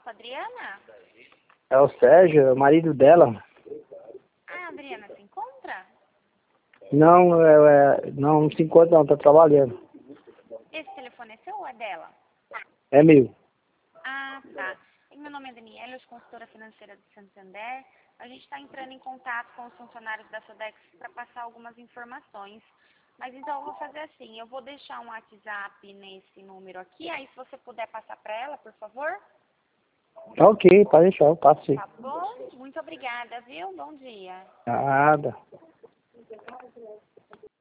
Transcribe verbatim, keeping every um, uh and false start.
com a Adriana? É o Sérgio, é o marido dela. Ah, a Adriana se encontra? Não, é, é, não, não se encontra não, tá trabalhando. Esse telefone é seu ou é dela? É meu. Ah, tá. Meu nome é Daniela, eu sou consultora financeira do Santander. A gente está entrando em contato com os funcionários da Sodex para passar algumas informações. Mas então eu vou fazer assim, eu vou deixar um WhatsApp nesse número aqui, aí se você puder passar para ela, por favor. Tá ok, pode deixar, eu passo sim. Tá bom? Muito obrigada, viu? Bom dia. Nada.